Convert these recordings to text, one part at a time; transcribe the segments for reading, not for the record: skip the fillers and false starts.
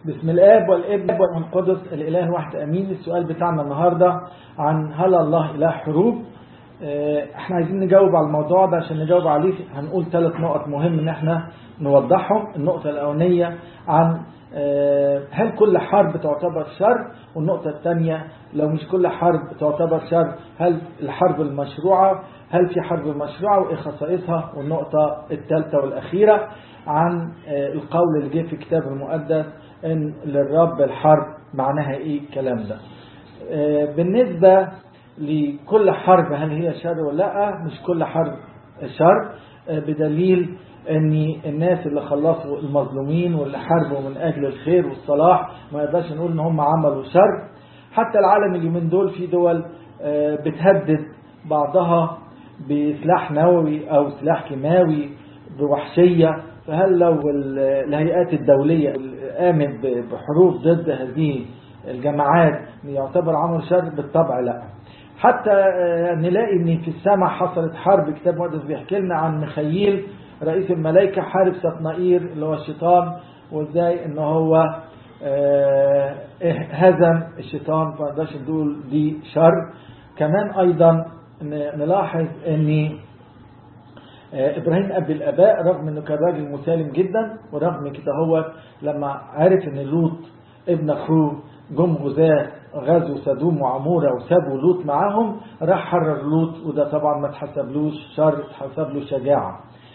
بسم الآب والابن والروح القدس الإله الواحد أمين. السؤال بتاعنا النهاردة عن هل الله إله حروب؟ احنا عايزين نجاوب على الموضوع ده. عشان نجاوب عليه هنقول 3 نقط مهم ان احنا نوضحهم. النقطة الأولانية عن هل كل حرب تعتبر شر، والنقطة الثانية لو مش كل حرب تعتبر شر هل الحرب المشروعة، هل في حرب مشروعة وإيه خصائصها، والنقطة الثالثة والأخيرة عن القول اللي جه في الكتاب المقدس ان للرب الحرب معناها ايه الكلام ده. بالنسبة لكل حرب هل هي شر ولا لا؟ مش كل حرب شر، بدليل ان الناس اللي خلصوا المظلومين واللي حاربوا من اجل الخير والصلاح ما يقدرش نقول ان هم عملوا شر. حتى العالم اليومين دول في دول بتهدد بعضها بسلاح نووي او سلاح كيماوي بوحشية. فهل لو الهيئات الدولية قامت بحروب ضد هذه الجماعات يعتبر عمل شر؟ بالطبع لا. حتى نلاقي ان في السماء حصلت حرب. كتاب مقدس بيحكي لنا عن ميخائيل رئيس الملائكة حارب سطنائير اللي هو الشيطان، وازاي ان هو هزم الشيطان. فنقدرش نقول دي شر. كمان ايضا نلاحظ ان إبراهيم أب الآباء رغم أنه كان راجل مسالم جدا، ورغم كده هو لما عرف أن لوط ابن أخوه جم غزوا سدوم وعمورة وسابوا لوط معاهم، راح حرر لوط. وده طبعا ما تحسبلوش شر، تحسب له شجاعة.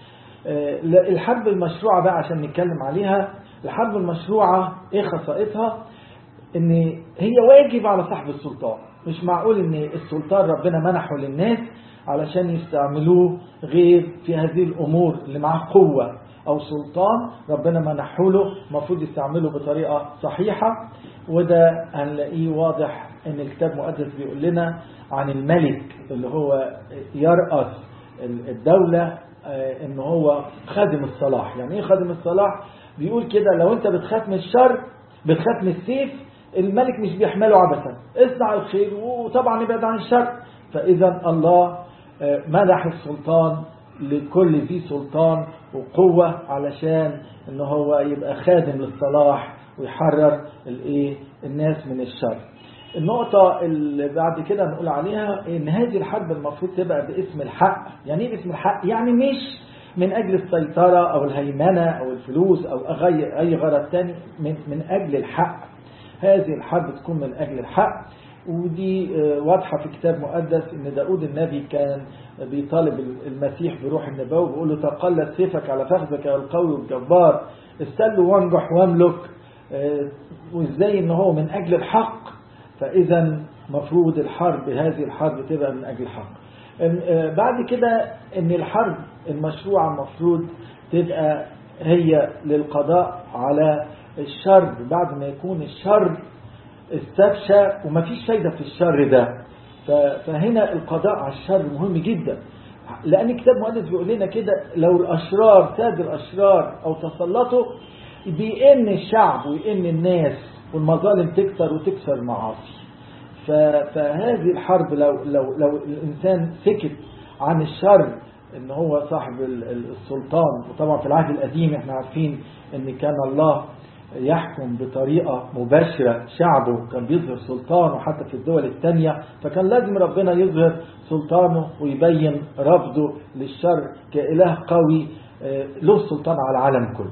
الحرب المشروعة بقى عشان نتكلم عليها. الحرب المشروعة إيه خصائصها؟ أن هي واجب على صاحب السلطان. مش معقول أن السلطان ربنا منحه للناس علشان يستعملوه غير في هذه الأمور اللي معاه قوة أو سلطان ربنا منحه له، المفروض يستعمله بطريقة صحيحة. وده هنلاقيه واضح ان الكتاب المقدس بيقول لنا عن الملك اللي هو يرأس الدولة ان هو خادم الصلاح. يعني ايه خادم الصلاح؟ بيقول كده لو انت بتخاف من الشر، بتخاف من السيف، الملك مش بيحمله عبثا، اصنع الخير وطبعا ابعد عن الشر. فإذا الله منح السلطان لكل ذي سلطان وقوة علشان ان هو يبقى خادم للصلاح ويحرر الناس من الشر. النقطة اللي بعد كده نقول عليها ان هذه الحرب المفروض تبقى باسم الحق. يعني ايه باسم الحق؟ يعني مش من اجل السيطرة او الهيمنة او الفلوس او اي غرض تاني، من اجل الحق. هذه الحرب تكون من اجل الحق. ودي واضحة في كتاب مقدس ان داود النبي كان بيطالب المسيح بروح النبوة وبيقول له تقلت سيفك على فخذك يا القوي والجبار، استل وانجح واملك. وازاي ان هو من اجل الحق. فاذا مفروض هذه الحرب تبقى من اجل الحق. بعد كده ان الحرب المشروعة مفروض تبقى هي للقضاء على الشر بعد ما يكون الشر استفشى ومفيش فايدة في الشر ده. فهنا القضاء على الشر مهم جدا، لأن الكتاب المقدس بيقول لنا كده لو الأشرار ساد الأشرار أو تسلطوا بيئن الشعب ويئن الناس والمظالم تكتر وتكسر المعاصي. فهذه الحرب لو الإنسان سكت عن الشر ان هو صاحب السلطان. وطبعا في العهد القديم احنا عارفين ان كان الله يحكم بطريقة مباشرة شعبه، كان بيظهر سلطانه حتى في الدول التانية. فكان لازم ربنا يظهر سلطانه ويبين رفضه للشر كإله قوي له سلطان على العالم كله.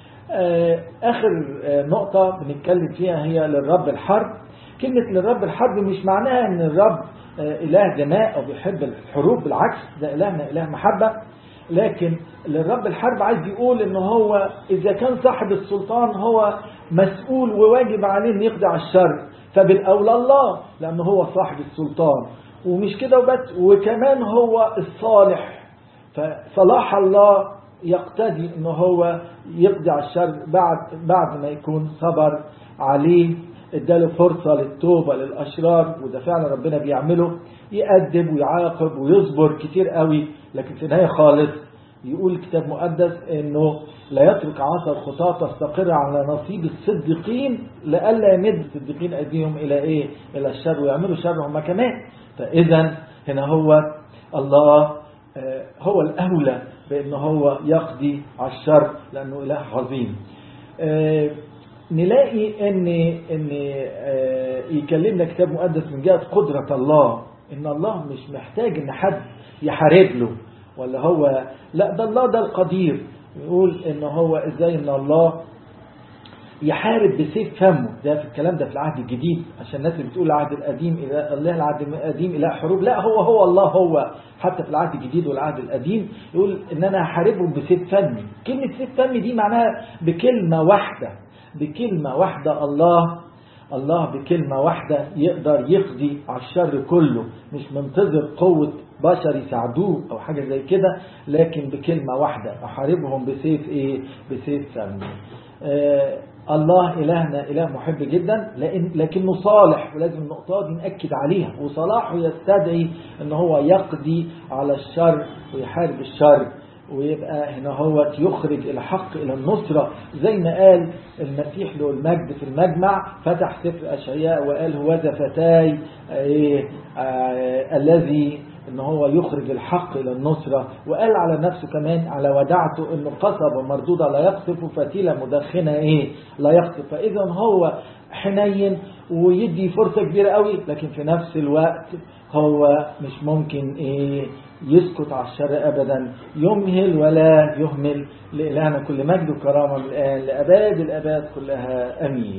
آخر نقطة بنتكلم فيها هي للرب الحرب. كلمة للرب الحرب مش معناها ان الرب إله دماء أو بيحب الحروب، بالعكس ده إلهنا إله محبة. لكن للرب الحرب عايز يقول ان هو اذا كان صاحب السلطان هو مسؤول وواجب عليه ان يقضي على الشر، فبالاولى الله لانه هو صاحب السلطان. ومش كده وبس، وكمان هو الصالح، فصلاح الله يقتضي ان هو يقضي على الشر بعد ما يكون صبر عليه، اداله فرصة للتوبة للأشرار. وده فعلا ربنا بيعمله، يأدب ويعاقب ويصبر كتير قوي. لكن في النهاية خالص يقول الكتاب المقدس انه لا يترك عصا الخطاة تستقر على نصيب الصديقين لئلا يمد الصديقين ايديهم الى الى الشر ويعملوا شر هم كمان. فاذا هنا هو الله هو الاولى بانه هو يقضي على الشر لانه اله عظيم. نلاقي ان يكلمنا كتاب مقدس من جهة قدرة الله، ان الله مش محتاج ان حد يحارب له، ولا هو لا، ده الله ده القدير. يقول ان هو ازاي ان الله يحارب بسيف فمه. ده في الكلام ده في العهد الجديد، عشان الناس اللي بتقول العهد القديم الله العهد القديم إله حروب، لا، هو الله، هو حتى في العهد الجديد والعهد القديم يقول ان انا هحاربهم بسيف فمي. كلمة سيف فمي دي معناها بكلمة واحدة، بكلمة واحدة الله بكلمة واحدة يقدر يقضي على الشر كله، مش منتظر قوة بشر يساعدوه او حاجة زي كده، لكن بكلمة واحدة احاربهم بسيف بسيف فمي. الله إلهنا إله محب جدا، لكنه صالح، ولازم النقطة دي نأكد عليها. وصلاحه يستدعي أنه هو يقضي على الشر ويحارب الشر، ويبقى هنا هو يخرج الحق إلى النصرة، زي ما قال المسيح له المجد في المجمع، فتح سفر أشعياء وقال هوذا فتاي الذي ان هو يخرج الحق الى النصرة. وقال على نفسه كمان على ودعته انه قصبة مردودة لا يقصف، فتيلة مدخنة لا يقصف. فاذا هو حنين ويدي فرصة كبيرة قوي، لكن في نفس الوقت هو مش ممكن يسكت على الشر ابدا، يمهل ولا يهمل. لإلهنا كل مجد وكرامة من الآن لأباد الأباد كلها، امين.